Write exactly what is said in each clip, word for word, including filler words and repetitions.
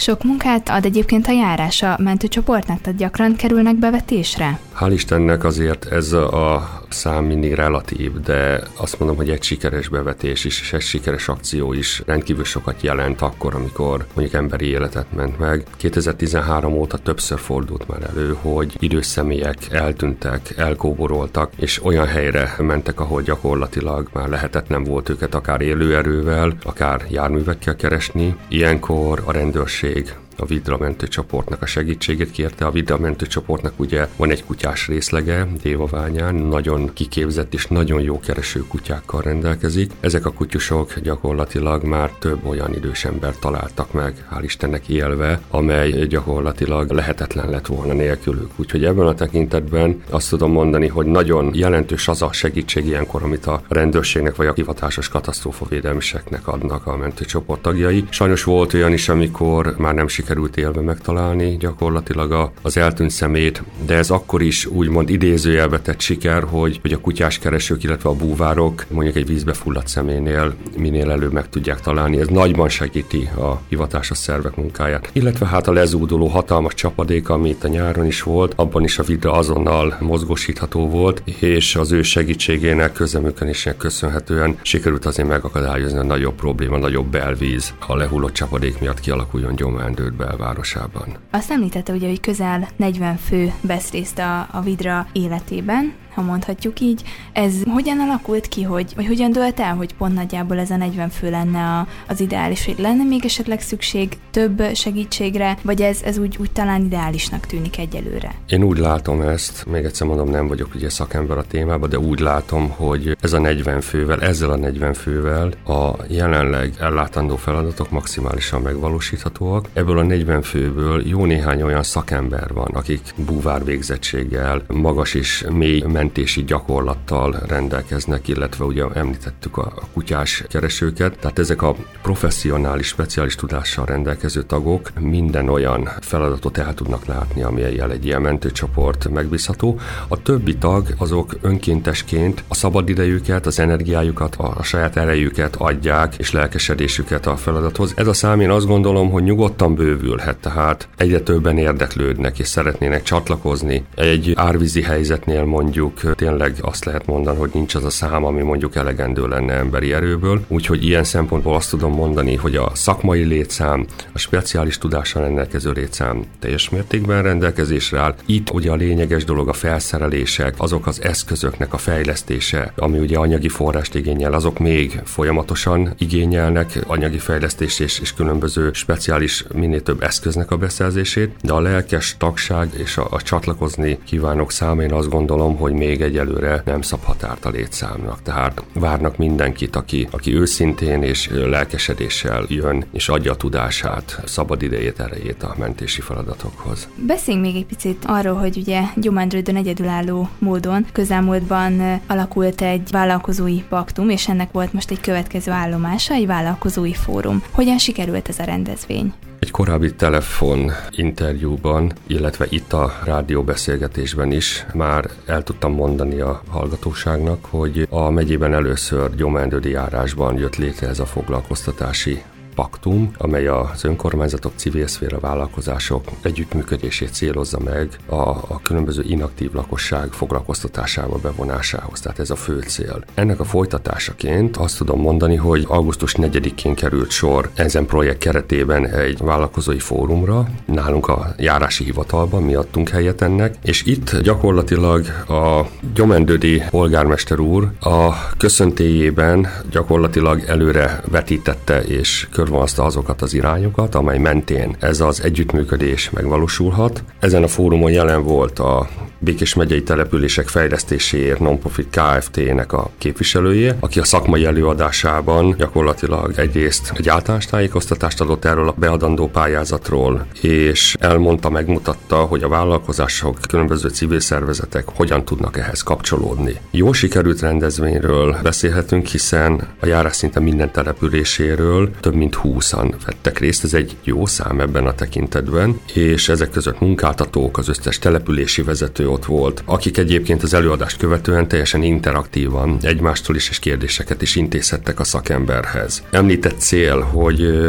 Sok munkát ad egyébként a járás a mentőcsoportnak, tehát gyakran kerülnek bevetésre? Hál' Istennek azért ez a szám mindig relatív, de azt mondom, hogy egy sikeres bevetés is, és egy sikeres akció is rendkívül sokat jelent akkor, amikor mondjuk emberi életet ment meg. kétezer-tizenhárom óta többször fordult már elő, hogy idős személyek eltűntek, elkóboroltak, és olyan helyre mentek, ahol gyakorlatilag már lehetetlen volt őket akár élőerővel, akár járművekkel keresni. Ilyenkor a rendőrség a Vidra mentőcsoportnak a segítségét kérte. A Vidra mentőcsoportnak ugye van egy kutyás részlege Dévaványán, nagyon kiképzett és nagyon jó kereső kutyákkal rendelkezik. Ezek a kutyusok gyakorlatilag már több olyan idős embert találtak meg, hál' Istennek élve, amely gyakorlatilag lehetetlen lett volna nélkülük. Úgyhogy ebben a tekintetben azt tudom mondani, hogy nagyon jelentős az a segítség ilyenkor, amit a rendőrségnek vagy a hivatásos katasztrófavédelmiseknek adnak a mentőcsoport tagjai. Sajnos volt olyan is, amikor már nem sikerült élve megtalálni gyakorlatilag a, az eltűnt szemét, de ez akkor is úgymond idézőjelbe tett siker, hogy, hogy a kutyás keresők, illetve a búvárok mondjuk egy vízbe fulladt személynél minél előbb meg tudják találni. Ez nagyban segíti a hivatásos szervek munkáját. Illetve hát a lezúduló hatalmas csapadék, ami itt a nyáron is volt, abban is a Vidra azonnal mozgósítható volt, és az ő segítségének, közreműködésének köszönhetően sikerült azért megakadályozni a nagyobb probléma, a nagyobb belvíz, a lehullott csapadék miatt kialakuljon Gyománrdőd belvárosában. Azt említette ugye, hogy közel negyven fő vesz részt a, a Vidra életében, ha mondhatjuk így. Ez hogyan alakult ki, hogy, vagy hogyan dölt el, hogy pont nagyjából ez a negyven fő lenne a, az ideális, hogy lenne még esetleg szükség több segítségre, vagy ez, ez úgy, úgy talán ideálisnak tűnik egyelőre? Én úgy látom ezt, még egyszer mondom, nem vagyok ugye szakember a témában, de úgy látom, hogy ez a negyven fővel, ezzel a negyven fővel a jelenleg ellátandó feladatok maximálisan megvalósíthatóak. Ebből a negyven főből jó néhány olyan szakember van, akik búvár végzettséggel, magas és mély mentési gyakorlattal rendelkeznek, illetve ugye említettük a, a kutyás keresőket, tehát ezek a professzionális, speciális tudással rendelkező tagok minden olyan feladatot el tudnak látni, amelyel egy ilyen mentőcsoport megbízható. A többi tag azok önkéntesként a szabadidejüket, az energiájukat, a, a saját erejüket adják, és lelkesedésüket a feladathoz. Ez a szám, én azt gondolom, hogy nyugodtan bővülhet, tehát egyre többen érdeklődnek, és szeretnének csatlakozni. Egy árvízi helyzetnél mondjuk tényleg azt lehet mondani, hogy nincs az a szám, ami mondjuk elegendő lenne emberi erőből. Úgyhogy ilyen szempontból azt tudom mondani, hogy a szakmai létszám, a speciális tudással rendelkező létszám teljes mértékben rendelkezésre áll. Itt ugye a lényeges dolog a felszerelések, azok az eszközöknek a fejlesztése, ami ugye anyagi forrást igényel, azok még folyamatosan igényelnek anyagi fejlesztést és, és különböző speciális minél több eszköznek a beszerzését, de a lelkes tagság és a, a csatlakozni kívánok száma, én azt gondolom, hogy még egyelőre nem szab határt a létszámnak. Tehát várnak mindenkit, aki, aki őszintén és lelkesedéssel jön, és adja a tudását, szabad idejét, erejét a mentési feladatokhoz. Beszéljünk még egy picit arról, hogy ugye Gyománrdődön egyedülálló módon közelmúltban alakult egy vállalkozói paktum, és ennek volt most egy következő állomása, egy vállalkozói fórum. Hogyan sikerült ez a rendezvény? Egy korábbi telefon interjúban, illetve itt a rádióbeszélgetésben is már el tudtam mondani a hallgatóságnak, hogy a megyében először Gyománrdődi járásban jött létre ez a foglalkoztatási paktum, amely az önkormányzatok, civil szféra vállalkozások együttműködését célozza meg a, a különböző inaktív lakosság foglalkoztatásába bevonásához. Tehát ez a fő cél. Ennek a folytatásaként azt tudom mondani, hogy augusztus negyedikén került sor ezen projekt keretében egy vállalkozói fórumra, nálunk a járási hivatalban, mi adtunk helyet ennek, és itt gyakorlatilag a gyománrdődi polgármester úr a köszöntélyében gyakorlatilag előre vetítette és körvonalazta azokat az irányokat, amely mentén ez az együttműködés megvalósulhat. Ezen a fórumon jelen volt a Békés megyei települések fejlesztéséért non-profit Kft-nek a képviselője, aki a szakmai előadásában gyakorlatilag egyrészt egy általános tájékoztatást adott erről a beadandó pályázatról, és elmondta, megmutatta, hogy a vállalkozások, különböző civil szervezetek hogyan tudnak ehhez kapcsolódni. Jól sikerült rendezvényről beszélhetünk, hiszen a járás szinte minden településéről több mint húszan vettek részt, ez egy jó szám ebben a tekintetben, és ezek között munkáltatók, az összes települési vezető ott volt, akik egyébként az előadást követően teljesen interaktívan egymástól is és kérdéseket is intézhettek a szakemberhez. Említett cél, hogy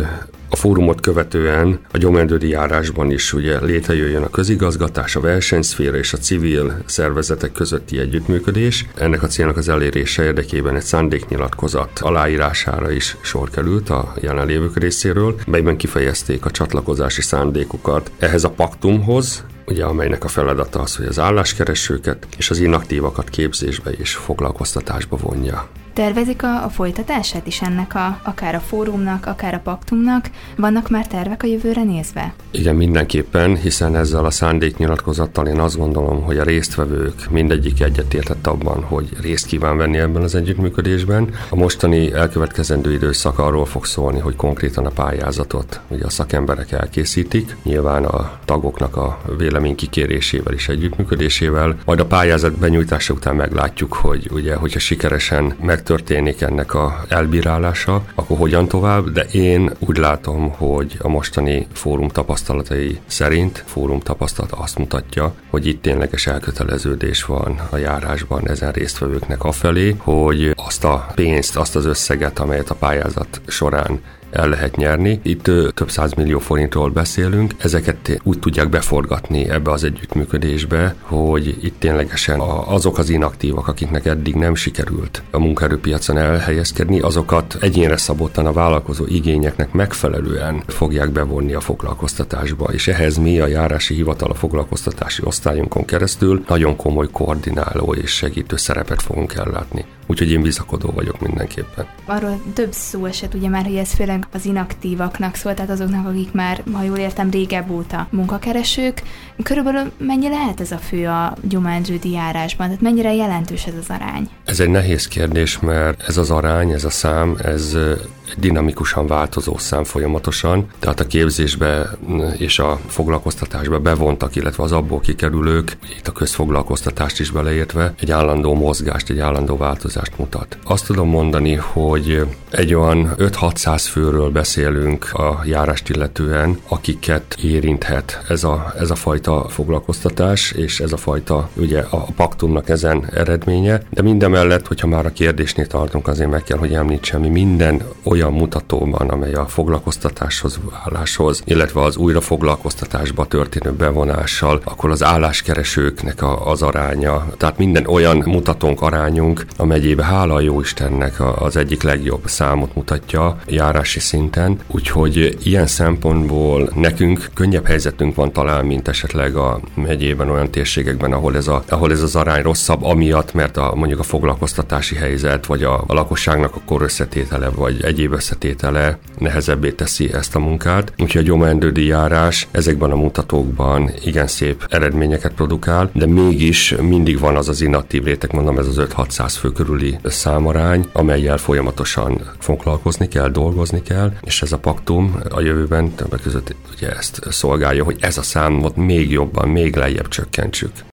A fórumot követően a gyomendőri járásban is ugye létrejöjjön a közigazgatás, a versenyszféra és a civil szervezetek közötti együttműködés. Ennek a célnak az elérése érdekében egy szándéknyilatkozat aláírására is sor került a jelenlévők részéről, melyben kifejezték a csatlakozási szándékukat ehhez a paktumhoz, ugye, amelynek a feladata az, hogy az álláskeresőket és az inaktívakat képzésbe és foglalkoztatásba vonja. Tervezik a, a folytatását is ennek a, akár a fórumnak, akár a paktumnak? Vannak már tervek a jövőre nézve? Igen, mindenképpen, hiszen ezzel a szándéknyilatkozattal én azt gondolom, hogy a résztvevők mindegyik egyetértett abban, hogy részt kíván venni ebben az együttműködésben. A mostani elkövetkezendő időszak arról fog szólni, hogy konkrétan a pályázatot ugye a szakemberek elkészítik, nyilván a tagoknak a vélemény kikérésével és együttműködésével, majd a pályázat benyújtása után meglátjuk, hogy ugye, hogyha sikeresen meg történik ennek a elbírálása, akkor hogyan tovább, de én úgy látom, hogy a mostani fórum tapasztalatai szerint, fórum tapasztalat azt mutatja, hogy itt tényleges elköteleződés van a járásban ezen résztvevőknek afelé, hogy azt a pénzt, azt az összeget, amelyet a pályázat során el lehet nyerni. Itt több százmillió forintról beszélünk, ezeket úgy tudják beforgatni ebbe az együttműködésbe, hogy itt ténylegesen azok az inaktívak, akiknek eddig nem sikerült a munkaerőpiacon elhelyezkedni, azokat egyénre szabottan a vállalkozó igényeknek megfelelően fogják bevonni a foglalkoztatásba, és ehhez mi a járási hivatal a foglalkoztatási osztályunkon keresztül nagyon komoly koordináló és segítő szerepet fogunk ellátni. Úgyhogy én bizakodó vagyok mindenképpen. Arról több szó esett ugye már, hogy ez főleg az inaktívaknak szól, tehát azoknak, akik már, ha jól értem, régebb óta munkakeresők. Körülbelül mennyi lehet ez a fő a gyomendőri járásban? Tehát mennyire jelentős ez az arány? Ez egy nehéz kérdés, mert ez az arány, ez a szám, ez egy dinamikusan változó szám folyamatosan, tehát a képzésbe és a foglalkoztatásba bevontak, illetve az abból kikerülők, itt a közfoglalkoztatást is beleértve, egy állandó mozgást, egy állandó változást mutat. Azt tudom mondani, hogy egy olyan öt-hatszáz főről beszélünk a járást illetően, akiket érinthet ez a, ez a fajta foglalkoztatás, és ez a fajta, ugye a paktumnak ezen eredménye, de mindemellett, hogyha már a kérdésnél tartunk, azért meg kell, hogy említsem, mi minden olyan mutatóban, amely a foglalkoztatáshoz, álláshoz, illetve az újrafoglalkoztatásba történő bevonással, akkor az álláskeresőknek a, az aránya, tehát minden olyan mutatónk, arányunk, amelyébe hála a Jóistennek az egyik legjobb számot mutatja járási szinten, úgyhogy ilyen szempontból nekünk könnyebb helyzetünk van talán, mint esetleg a megyében olyan térségekben, ahol ez, a, ahol ez az arány rosszabb, amiatt, mert a, mondjuk a foglalkoztatási helyzet, vagy a, a lakosságnak a korösszetétele, vagy egyéb összetétele nehezebbé teszi ezt a munkát. Úgyhogy a gyomendőri járás ezekben a mutatókban igen szép eredményeket produkál, de mégis mindig van az az inaktív réteg, mondom, ez az öt-hatszáz fő körüli számarány, amellyel folyamatosan foglalkozni kell, dolgozni kell, és ez a paktum a jövőben többek között ugye ezt szolgálja, hogy ez a számot még jobban, még lejjebb csökkentsük.